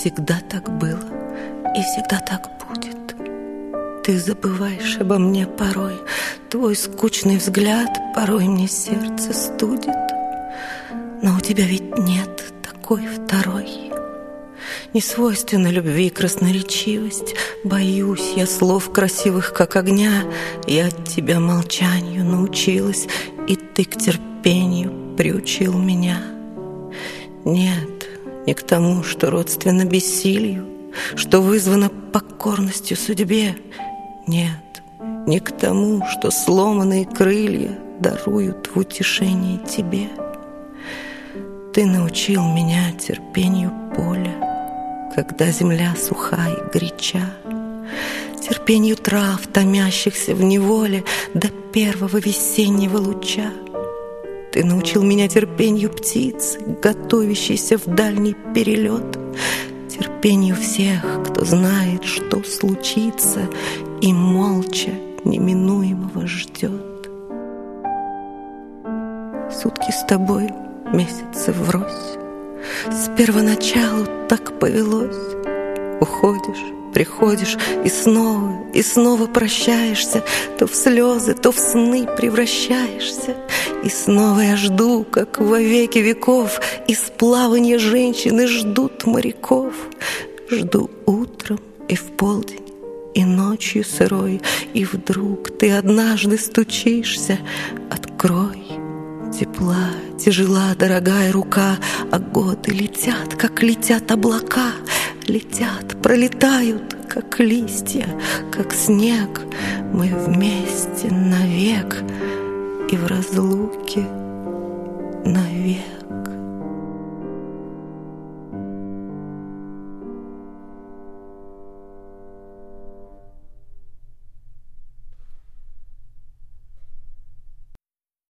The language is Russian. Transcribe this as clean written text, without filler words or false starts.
Всегда так было и всегда так будет. Ты забываешь обо мне порой, твой скучный взгляд порой мне сердце студит. Но у тебя ведь нет такой второй. Не свойственна любви красноречивость. Боюсь я слов красивых, как огня. Я от тебя молчанию научилась, и ты к терпению приучил меня. Нет, не к тому, что родственно бессилию, что вызвано покорностью судьбе. Нет, не к тому, что сломанные крылья даруют в утешении тебе. Ты научил меня терпению поля, когда земля суха и горяча, терпению трав, томящихся в неволе до первого весеннего луча. Ты научил меня терпению птицы, готовящейся в дальний перелет, терпению всех, кто знает, что случится, и молча неминуемого ждет. Сутки с тобой, месяцы врозь, с первоначалу так повелось. Уходишь, приходишь и снова прощаешься, то в слезы, то в сны превращаешься. И снова я жду, как во веки веков, из плавания женщины ждут моряков. Жду утром и в полдень, и ночью сырой, и вдруг ты однажды стучишься. Открой. Тепла, тяжела, дорогая рука, а годы летят, как летят облака. Летят, пролетают, как листья, как снег. Мы вместе навек и в разлуке навек.